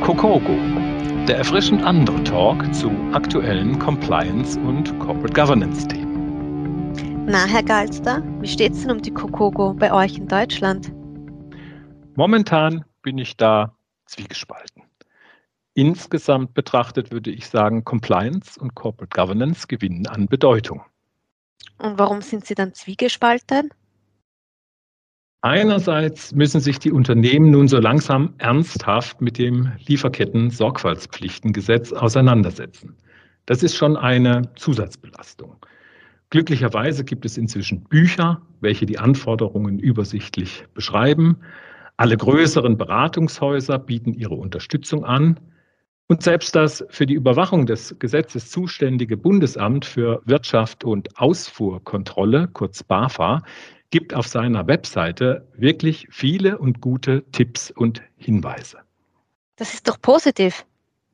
CoCoGo, der erfrischend andere Talk zu aktuellen Compliance- und Corporate Governance-Themen. Na, Herr Galster, wie steht's denn um die CoCoGo bei euch in Deutschland? Momentan bin ich da zwiegespalten. Insgesamt betrachtet würde ich sagen, Compliance und Corporate Governance gewinnen an Bedeutung. Und warum sind Sie dann zwiegespalten? Einerseits müssen sich die Unternehmen nun so langsam ernsthaft mit dem Lieferketten-Sorgfaltspflichtengesetz auseinandersetzen. Das ist schon eine Zusatzbelastung. Glücklicherweise gibt es inzwischen Bücher, welche die Anforderungen übersichtlich beschreiben. Alle größeren Beratungshäuser bieten ihre Unterstützung an. Und selbst das für die Überwachung des Gesetzes zuständige Bundesamt für Wirtschaft und Ausfuhrkontrolle, kurz BAFA, gibt auf seiner Webseite wirklich viele und gute Tipps und Hinweise. Das ist doch positiv.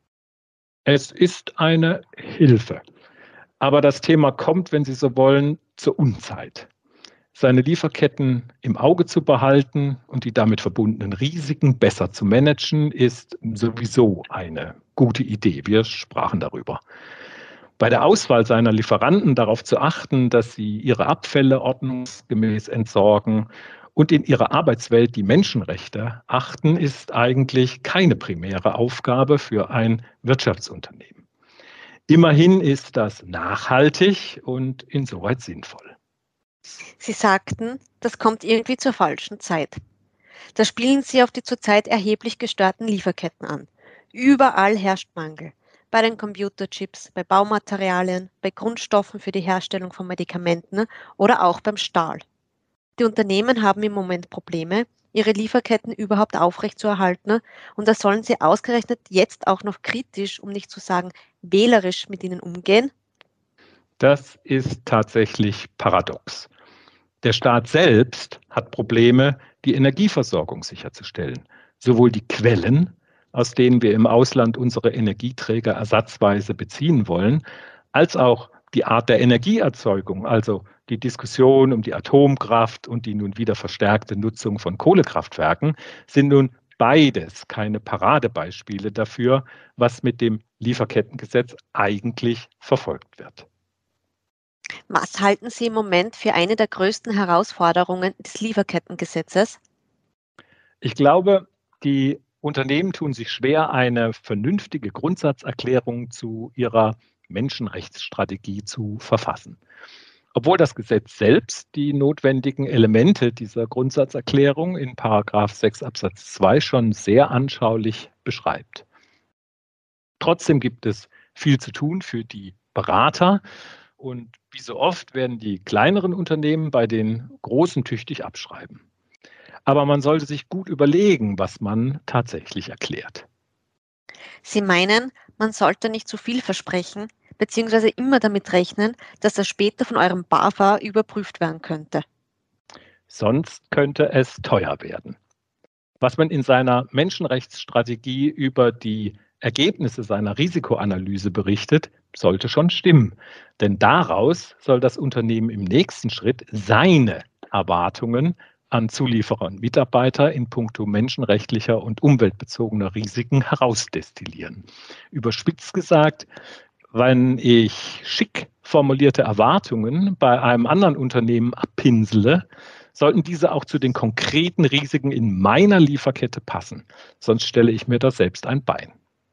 Es ist eine Hilfe. Aber das Thema kommt, wenn Sie so wollen, zur Unzeit. Seine Lieferketten im Auge zu behalten und die damit verbundenen Risiken besser zu managen, ist sowieso eine gute Idee. Wir sprachen darüber. Bei der Auswahl seiner Lieferanten darauf zu achten, dass sie ihre Abfälle ordnungsgemäß entsorgen und in ihrer Arbeitswelt die Menschenrechte achten, ist eigentlich keine primäre Aufgabe für ein Wirtschaftsunternehmen. Immerhin ist das nachhaltig und insoweit sinnvoll. Sie sagten, das kommt irgendwie zur falschen Zeit. Da spielen Sie auf die zurzeit erheblich gestörten Lieferketten an. Überall herrscht Mangel. Bei den Computerchips, bei Baumaterialien, bei Grundstoffen für die Herstellung von Medikamenten oder auch beim Stahl. Die Unternehmen haben im Moment Probleme, ihre Lieferketten überhaupt aufrechtzuerhalten, und da sollen sie ausgerechnet jetzt auch noch kritisch, um nicht zu sagen wählerisch mit ihnen umgehen? Das ist tatsächlich paradox. Der Staat selbst hat Probleme, die Energieversorgung sicherzustellen. Sowohl die Quellen, aus denen wir im Ausland unsere Energieträger ersatzweise beziehen wollen, als auch die Art der Energieerzeugung, also die Diskussion um die Atomkraft und die nun wieder verstärkte Nutzung von Kohlekraftwerken, sind nun beides keine Paradebeispiele dafür, was mit dem Lieferkettengesetz eigentlich verfolgt wird. Was halten Sie im Moment für eine der größten Herausforderungen des Lieferkettengesetzes? Ich glaube, die Unternehmen tun sich schwer, eine vernünftige Grundsatzerklärung zu ihrer Menschenrechtsstrategie zu verfassen. Obwohl das Gesetz selbst die notwendigen Elemente dieser Grundsatzerklärung in Paragraph 6 Absatz 2 schon sehr anschaulich beschreibt. Trotzdem gibt es viel zu tun für die Berater und wie so oft werden die kleineren Unternehmen bei den großen tüchtig abschreiben. Aber man sollte sich gut überlegen, was man tatsächlich erklärt. Sie meinen, man sollte nicht zu viel versprechen, beziehungsweise immer damit rechnen, dass das später von eurem BAFA überprüft werden könnte. Sonst könnte es teuer werden. Was man in seiner Menschenrechtsstrategie über die Ergebnisse seiner Risikoanalyse berichtet, sollte schon stimmen. Denn daraus soll das Unternehmen im nächsten Schritt seine Erwartungen an Zulieferer und Mitarbeiter in puncto menschenrechtlicher und umweltbezogener Risiken herausdestillieren. Überspitzt gesagt, wenn ich schick formulierte Erwartungen bei einem anderen Unternehmen abpinsele, sollten diese auch zu den konkreten Risiken in meiner Lieferkette passen. Sonst stelle ich mir da selbst ein Bein.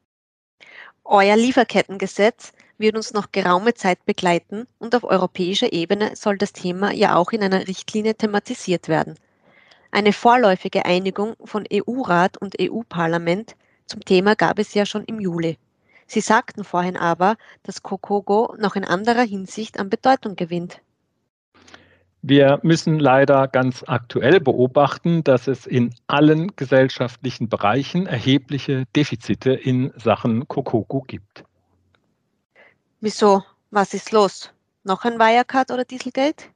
Euer Lieferkettengesetz wird uns noch geraume Zeit begleiten, und auf europäischer Ebene soll das Thema ja auch in einer Richtlinie thematisiert werden. Eine vorläufige Einigung von EU-Rat und EU-Parlament zum Thema gab es ja schon im Juli. Sie sagten vorhin aber, dass CoCoGo noch in anderer Hinsicht an Bedeutung gewinnt. Wir müssen leider ganz aktuell beobachten, dass es in allen gesellschaftlichen Bereichen erhebliche Defizite in Sachen CoCoGo gibt. Wieso? Was ist los? Noch ein Wirecard oder Dieselgate?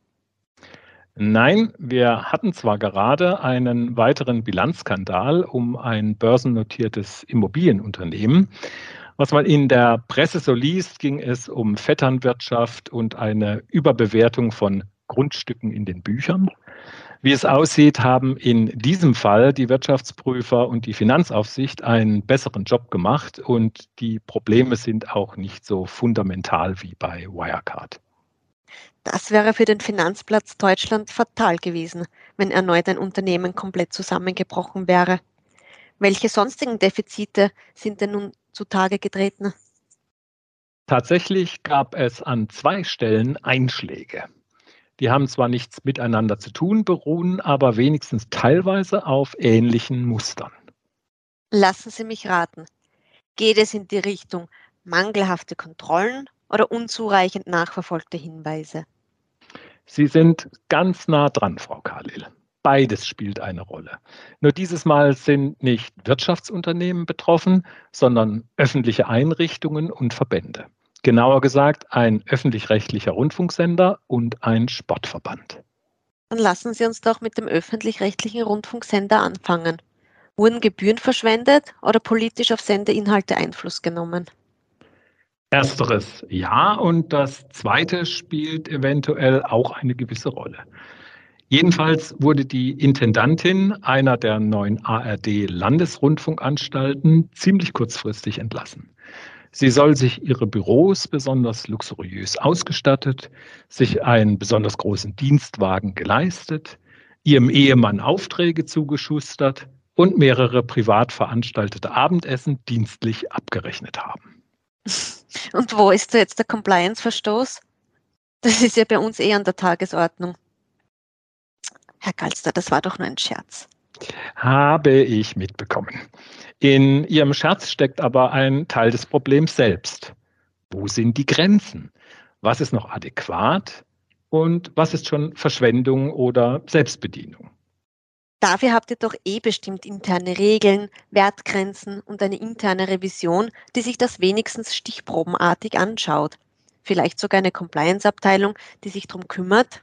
Nein, wir hatten zwar gerade einen weiteren Bilanzskandal um ein börsennotiertes Immobilienunternehmen. Was man in der Presse so liest, ging es um Vetternwirtschaft und eine Überbewertung von Grundstücken in den Büchern. Wie es aussieht, haben in diesem Fall die Wirtschaftsprüfer und die Finanzaufsicht einen besseren Job gemacht und die Probleme sind auch nicht so fundamental wie bei Wirecard. Das wäre für den Finanzplatz Deutschland fatal gewesen, wenn erneut ein Unternehmen komplett zusammengebrochen wäre. Welche sonstigen Defizite sind denn nun zutage getreten? Tatsächlich gab es an 2 Stellen Einschläge. Die haben zwar nichts miteinander zu tun, beruhen aber wenigstens teilweise auf ähnlichen Mustern. Lassen Sie mich raten. Geht es in die Richtung mangelhafte Kontrollen oder unzureichend nachverfolgte Hinweise? Sie sind ganz nah dran, Frau Kalil. Beides spielt eine Rolle. Nur dieses Mal sind nicht Wirtschaftsunternehmen betroffen, sondern öffentliche Einrichtungen und Verbände. Genauer gesagt ein öffentlich-rechtlicher Rundfunksender und ein Sportverband. Dann lassen Sie uns doch mit dem öffentlich-rechtlichen Rundfunksender anfangen. Wurden Gebühren verschwendet oder politisch auf Sendeinhalte Einfluss genommen? Ersteres ja und das zweite spielt eventuell auch eine gewisse Rolle. Jedenfalls wurde die Intendantin einer der neuen ARD-Landesrundfunkanstalten ziemlich kurzfristig entlassen. Sie soll sich ihre Büros besonders luxuriös ausgestattet, sich einen besonders großen Dienstwagen geleistet, ihrem Ehemann Aufträge zugeschustert und mehrere privat veranstaltete Abendessen dienstlich abgerechnet haben. Und wo ist da jetzt der Compliance-Verstoß? Das ist ja bei uns eh an der Tagesordnung. Herr Galster, das war doch nur ein Scherz. Habe ich mitbekommen. In Ihrem Scherz steckt aber ein Teil des Problems selbst. Wo sind die Grenzen? Was ist noch adäquat und was ist schon Verschwendung oder Selbstbedienung? Dafür habt ihr doch eh bestimmt interne Regeln, Wertgrenzen und eine interne Revision, die sich das wenigstens stichprobenartig anschaut. Vielleicht sogar eine Compliance-Abteilung, die sich darum kümmert.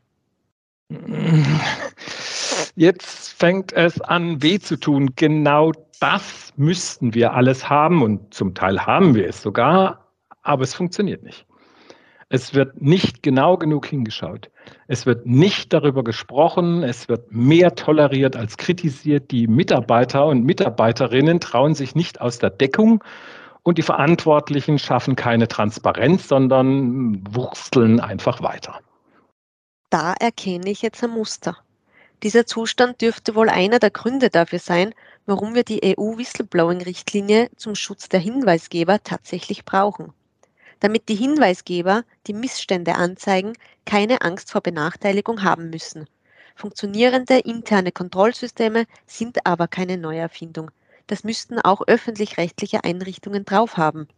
Jetzt fängt es an, weh zu tun. Genau das müssten wir alles haben und zum Teil haben wir es sogar, aber es funktioniert nicht. Es wird nicht genau genug hingeschaut. Es wird nicht darüber gesprochen. Es wird mehr toleriert als kritisiert. Die Mitarbeiter und Mitarbeiterinnen trauen sich nicht aus der Deckung und die Verantwortlichen schaffen keine Transparenz, sondern wursteln einfach weiter. Da erkenne ich jetzt ein Muster. Dieser Zustand dürfte wohl einer der Gründe dafür sein, warum wir die EU-Whistleblowing-Richtlinie zum Schutz der Hinweisgeber tatsächlich brauchen. Damit die Hinweisgeber, die Missstände anzeigen, keine Angst vor Benachteiligung haben müssen. Funktionierende interne Kontrollsysteme sind aber keine Neuerfindung. Das müssten auch öffentlich-rechtliche Einrichtungen drauf haben.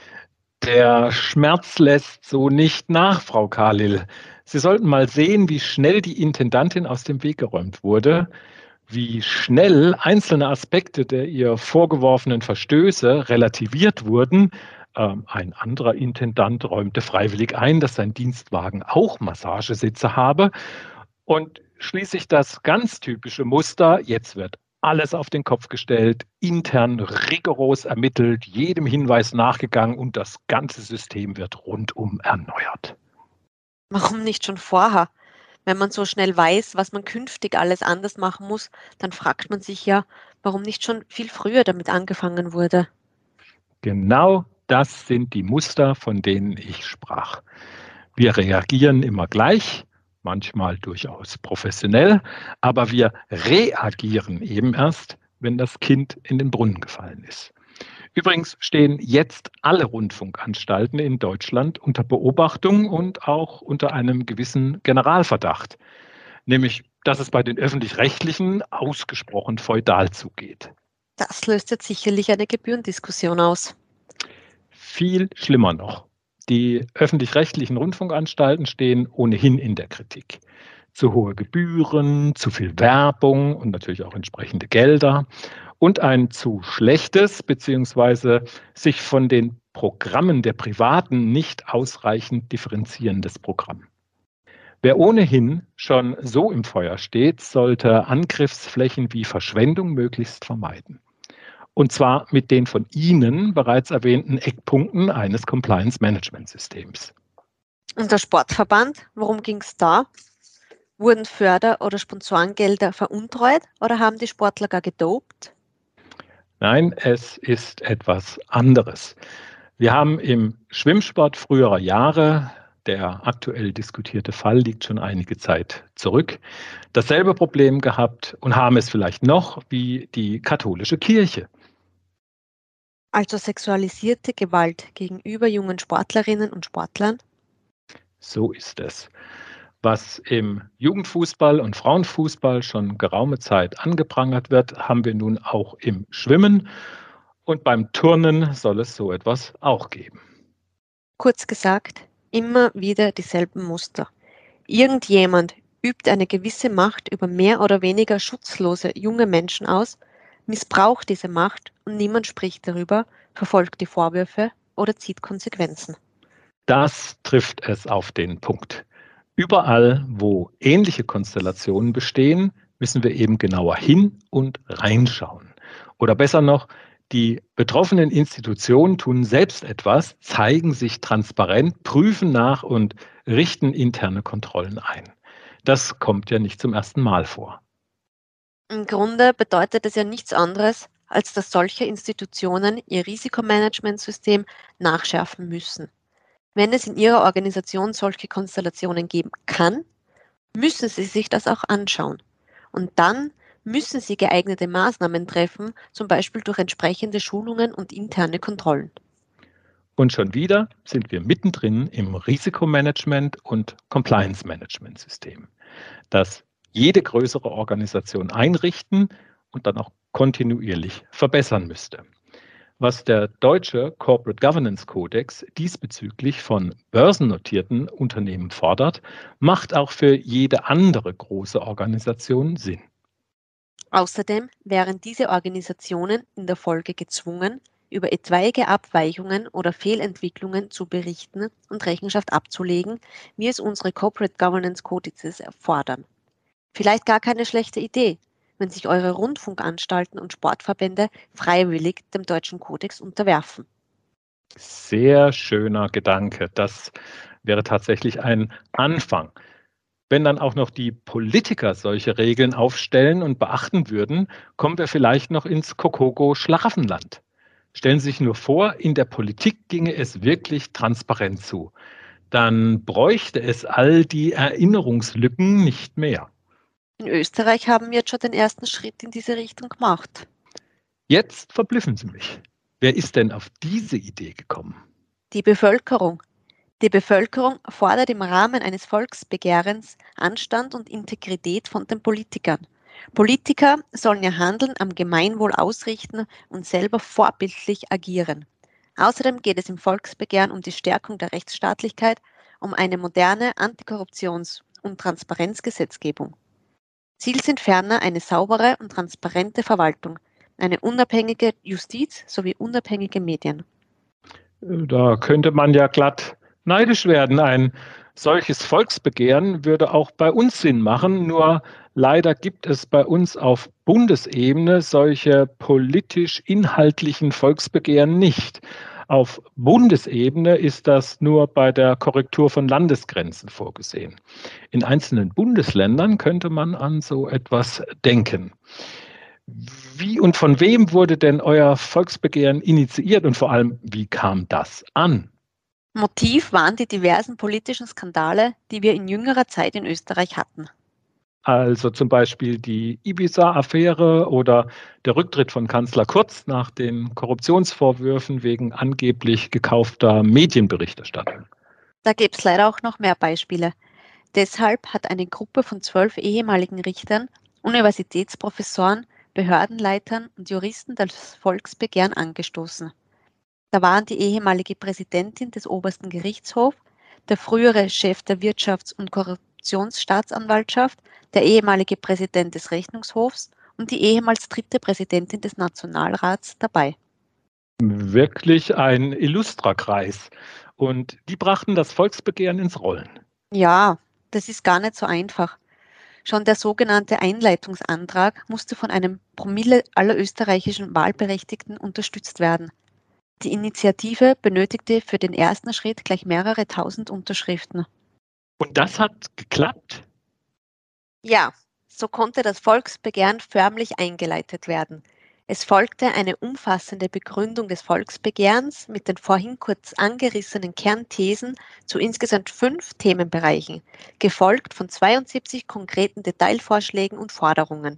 Der Schmerz lässt so nicht nach, Frau Kalil. Sie sollten mal sehen, wie schnell die Intendantin aus dem Weg geräumt wurde, wie schnell einzelne Aspekte der ihr vorgeworfenen Verstöße relativiert wurden. Ein anderer Intendant räumte freiwillig ein, dass sein Dienstwagen auch Massagesitze habe. Und schließlich das ganz typische Muster, jetzt wird alles auf den Kopf gestellt, intern rigoros ermittelt, jedem Hinweis nachgegangen und das ganze System wird rundum erneuert. Warum nicht schon vorher? Wenn man so schnell weiß, was man künftig alles anders machen muss, dann fragt man sich ja, warum nicht schon viel früher damit angefangen wurde. Genau das sind die Muster, von denen ich sprach. Wir reagieren immer gleich, manchmal durchaus professionell, aber wir reagieren eben erst, wenn das Kind in den Brunnen gefallen ist. Übrigens stehen jetzt alle Rundfunkanstalten in Deutschland unter Beobachtung und auch unter einem gewissen Generalverdacht, nämlich dass es bei den öffentlich-rechtlichen ausgesprochen feudal zugeht. Das löst jetzt sicherlich eine Gebührendiskussion aus. Viel schlimmer noch. Die öffentlich-rechtlichen Rundfunkanstalten stehen ohnehin in der Kritik. Zu hohe Gebühren, zu viel Werbung und natürlich auch entsprechende Gelder und ein zu schlechtes bzw. sich von den Programmen der Privaten nicht ausreichend differenzierendes Programm. Wer ohnehin schon so im Feuer steht, sollte Angriffsflächen wie Verschwendung möglichst vermeiden. Und zwar mit den von Ihnen bereits erwähnten Eckpunkten eines Compliance-Management-Systems. Und der Sportverband, worum ging es da? Wurden Förder- oder Sponsorengelder veruntreut oder haben die Sportler gar gedopt? Nein, es ist etwas anderes. Wir haben im Schwimmsport früherer Jahre, der aktuell diskutierte Fall liegt schon einige Zeit zurück, dasselbe Problem gehabt und haben es vielleicht noch wie die katholische Kirche. Also sexualisierte Gewalt gegenüber jungen Sportlerinnen und Sportlern? So ist es. Was im Jugendfußball und Frauenfußball schon geraume Zeit angeprangert wird, haben wir nun auch im Schwimmen. Und beim Turnen soll es so etwas auch geben. Kurz gesagt, immer wieder dieselben Muster. Irgendjemand übt eine gewisse Macht über mehr oder weniger schutzlose junge Menschen aus, missbraucht diese Macht und niemand spricht darüber, verfolgt die Vorwürfe oder zieht Konsequenzen. Das trifft es auf den Punkt. Überall, wo ähnliche Konstellationen bestehen, müssen wir eben genauer hin und reinschauen. Oder besser noch, die betroffenen Institutionen tun selbst etwas, zeigen sich transparent, prüfen nach und richten interne Kontrollen ein. Das kommt ja nicht zum ersten Mal vor. Im Grunde bedeutet es ja nichts anderes, als dass solche Institutionen ihr Risikomanagementsystem nachschärfen müssen. Wenn es in ihrer Organisation solche Konstellationen geben kann, müssen sie sich das auch anschauen. Und dann müssen sie geeignete Maßnahmen treffen, zum Beispiel durch entsprechende Schulungen und interne Kontrollen. Und schon wieder sind wir mittendrin im Risikomanagement und Compliance-Management-System, das jede größere Organisation einrichten und dann auch kontinuierlich verbessern müsste. Was der deutsche Corporate Governance Kodex diesbezüglich von börsennotierten Unternehmen fordert, macht auch für jede andere große Organisation Sinn. Außerdem wären diese Organisationen in der Folge gezwungen, über etwaige Abweichungen oder Fehlentwicklungen zu berichten und Rechenschaft abzulegen, wie es unsere Corporate Governance Codices erfordern. Vielleicht gar keine schlechte Idee, wenn sich eure Rundfunkanstalten und Sportverbände freiwillig dem deutschen Kodex unterwerfen. Sehr schöner Gedanke. Das wäre tatsächlich ein Anfang. Wenn dann auch noch die Politiker solche Regeln aufstellen und beachten würden, kommen wir vielleicht noch ins Kokoko-Schlaraffenland. Stellen Sie sich nur vor, in der Politik ginge es wirklich transparent zu. Dann bräuchte es all die Erinnerungslücken nicht mehr. In Österreich haben wir jetzt schon den ersten Schritt in diese Richtung gemacht. Jetzt verblüffen Sie mich. Wer ist denn auf diese Idee gekommen? Die Bevölkerung. Die Bevölkerung fordert im Rahmen eines Volksbegehrens Anstand und Integrität von den Politikern. Politiker sollen ihr Handeln am Gemeinwohl ausrichten und selber vorbildlich agieren. Außerdem geht es im Volksbegehren um die Stärkung der Rechtsstaatlichkeit, um eine moderne Antikorruptions- und Transparenzgesetzgebung. Ziel sind ferner eine saubere und transparente Verwaltung, eine unabhängige Justiz sowie unabhängige Medien. Da könnte man ja glatt neidisch werden. Ein solches Volksbegehren würde auch bei uns Sinn machen, nur leider gibt es bei uns auf Bundesebene solche politisch-inhaltlichen Volksbegehren nicht. Auf Bundesebene ist das nur bei der Korrektur von Landesgrenzen vorgesehen. In einzelnen Bundesländern könnte man an so etwas denken. Wie und von wem wurde denn euer Volksbegehren initiiert und vor allem, wie kam das an? Motiv waren die diversen politischen Skandale, die wir in jüngerer Zeit in Österreich hatten. Also zum Beispiel die Ibiza-Affäre oder der Rücktritt von Kanzler Kurz nach den Korruptionsvorwürfen wegen angeblich gekaufter Medienberichterstattung. Da gibt es leider auch noch mehr Beispiele. Deshalb hat eine Gruppe von 12 ehemaligen Richtern, Universitätsprofessoren, Behördenleitern und Juristen das Volksbegehren angestoßen. Da waren die ehemalige Präsidentin des obersten Gerichtshofs, der frühere Chef der Wirtschafts- und Korruptionsstaatsanwaltschaft, der ehemalige Präsident des Rechnungshofs und die ehemals dritte Präsidentin des Nationalrats dabei. Wirklich ein illustrer Kreis. Und die brachten das Volksbegehren ins Rollen. Ja, das ist gar nicht so einfach. Schon der sogenannte Einleitungsantrag musste von einem Promille aller österreichischen Wahlberechtigten unterstützt werden. Die Initiative benötigte für den ersten Schritt gleich mehrere tausend Unterschriften. Und das hat geklappt. Ja, so konnte das Volksbegehren förmlich eingeleitet werden. Es folgte eine umfassende Begründung des Volksbegehrens mit den vorhin kurz angerissenen Kernthesen zu insgesamt 5 Themenbereichen, gefolgt von 72 konkreten Detailvorschlägen und Forderungen.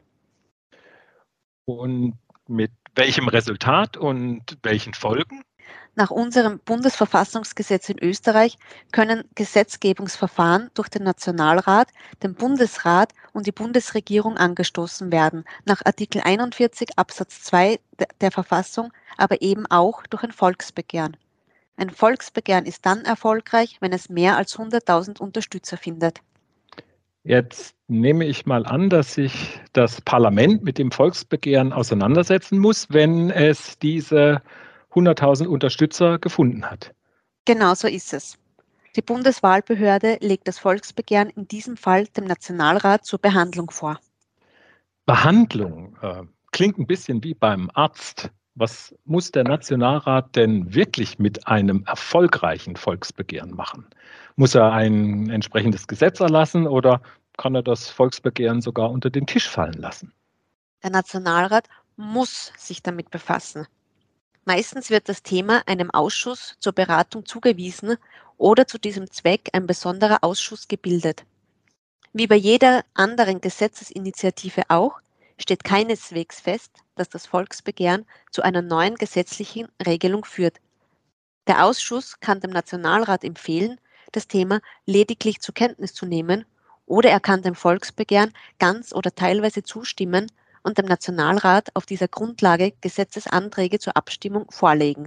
Und mit welchem Resultat und welchen Folgen? Nach unserem Bundesverfassungsgesetz in Österreich können Gesetzgebungsverfahren durch den Nationalrat, den Bundesrat und die Bundesregierung angestoßen werden, nach Artikel 41 Absatz 2 der Verfassung, aber eben auch durch ein Volksbegehren. Ein Volksbegehren ist dann erfolgreich, wenn es mehr als 100.000 Unterstützer findet. Jetzt nehme ich mal an, dass sich das Parlament mit dem Volksbegehren auseinandersetzen muss, wenn es diese 100.000 Unterstützer gefunden hat. Genau so ist es. Die Bundeswahlbehörde legt das Volksbegehren in diesem Fall dem Nationalrat zur Behandlung vor. Behandlung klingt ein bisschen wie beim Arzt. Was muss der Nationalrat denn wirklich mit einem erfolgreichen Volksbegehren machen? Muss er ein entsprechendes Gesetz erlassen oder kann er das Volksbegehren sogar unter den Tisch fallen lassen? Der Nationalrat muss sich damit befassen. Meistens wird das Thema einem Ausschuss zur Beratung zugewiesen oder zu diesem Zweck ein besonderer Ausschuss gebildet. Wie bei jeder anderen Gesetzesinitiative auch, steht keineswegs fest, dass das Volksbegehren zu einer neuen gesetzlichen Regelung führt. Der Ausschuss kann dem Nationalrat empfehlen, das Thema lediglich zur Kenntnis zu nehmen, oder er kann dem Volksbegehren ganz oder teilweise zustimmen und dem Nationalrat auf dieser Grundlage Gesetzesanträge zur Abstimmung vorlegen.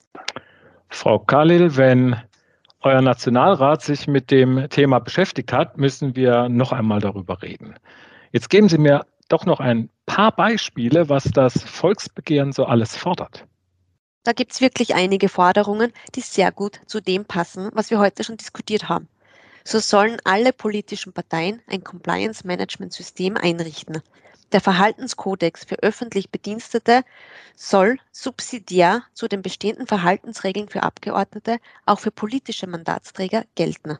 Frau Khalil, wenn euer Nationalrat sich mit dem Thema beschäftigt hat, müssen wir noch einmal darüber reden. Jetzt geben Sie mir doch noch ein paar Beispiele, was das Volksbegehren so alles fordert. Da gibt es wirklich einige Forderungen, die sehr gut zu dem passen, was wir heute schon diskutiert haben. So sollen alle politischen Parteien ein Compliance-Management-System einrichten. Der Verhaltenskodex für öffentlich Bedienstete soll subsidiär zu den bestehenden Verhaltensregeln für Abgeordnete auch für politische Mandatsträger gelten.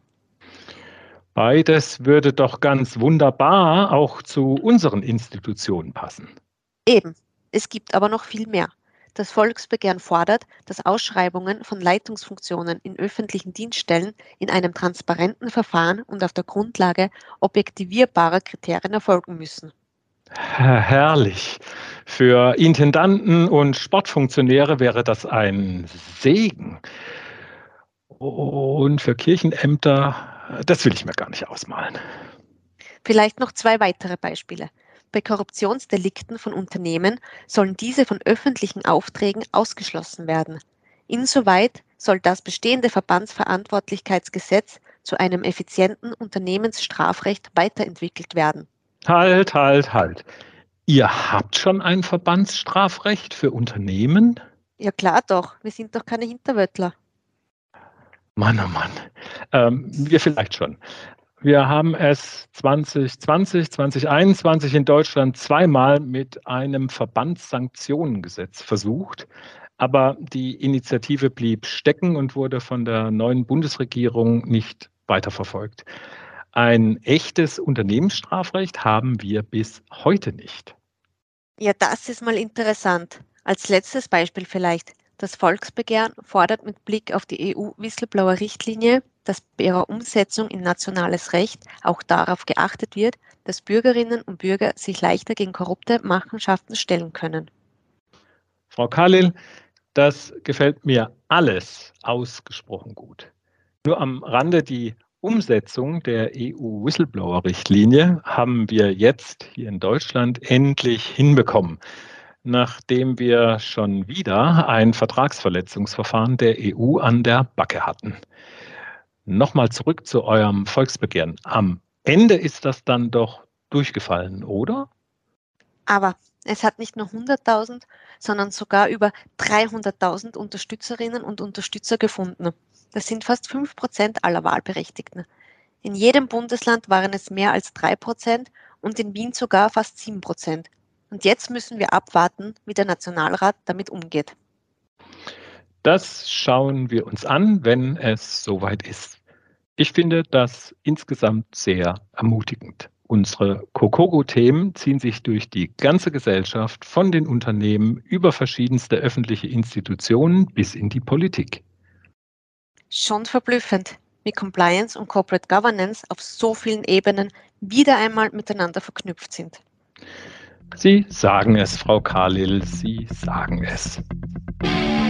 Beides würde doch ganz wunderbar auch zu unseren Institutionen passen. Eben, es gibt aber noch viel mehr. Das Volksbegehren fordert, dass Ausschreibungen von Leitungsfunktionen in öffentlichen Dienststellen in einem transparenten Verfahren und auf der Grundlage objektivierbarer Kriterien erfolgen müssen. Herrlich. Für Intendanten und Sportfunktionäre wäre das ein Segen. Und für Kirchenämter, das will ich mir gar nicht ausmalen. Vielleicht noch 2 weitere Beispiele. Bei Korruptionsdelikten von Unternehmen sollen diese von öffentlichen Aufträgen ausgeschlossen werden. Insoweit soll das bestehende Verbandsverantwortlichkeitsgesetz zu einem effizienten Unternehmensstrafrecht weiterentwickelt werden. Halt, halt, halt. Ihr habt schon ein Verbandsstrafrecht für Unternehmen? Ja klar doch, wir sind doch keine Hinterwäldler. Mann, oh Mann. Wir vielleicht schon. Wir haben es 2020, 2021 in Deutschland zweimal mit einem Verbandssanktionengesetz versucht, aber die Initiative blieb stecken und wurde von der neuen Bundesregierung nicht weiterverfolgt. Ein echtes Unternehmensstrafrecht haben wir bis heute nicht. Ja, das ist mal interessant. Als letztes Beispiel vielleicht. Das Volksbegehren fordert mit Blick auf die EU-Whistleblower-Richtlinie, dass bei ihrer Umsetzung in nationales Recht auch darauf geachtet wird, dass Bürgerinnen und Bürger sich leichter gegen korrupte Machenschaften stellen können. Frau Khalil, das gefällt mir alles ausgesprochen gut. Nur am Rande die Umsetzung der EU-Whistleblower-Richtlinie haben wir jetzt hier in Deutschland endlich hinbekommen, nachdem wir schon wieder ein Vertragsverletzungsverfahren der EU an der Backe hatten. Nochmal zurück zu eurem Volksbegehren. Am Ende ist das dann doch durchgefallen, oder? Aber es hat nicht nur 100.000, sondern sogar über 300.000 Unterstützerinnen und Unterstützer gefunden. Das sind fast 5% aller Wahlberechtigten. In jedem Bundesland waren es mehr als 3% und in Wien sogar fast 7%. Und jetzt müssen wir abwarten, wie der Nationalrat damit umgeht. Das schauen wir uns an, wenn es soweit ist. Ich finde das insgesamt sehr ermutigend. Unsere COCOGO-Themen ziehen sich durch die ganze Gesellschaft, von den Unternehmen über verschiedenste öffentliche Institutionen bis in die Politik. Schon verblüffend, wie Compliance und Corporate Governance auf so vielen Ebenen wieder einmal miteinander verknüpft sind. Sie sagen es, Frau Khalil, Sie sagen es.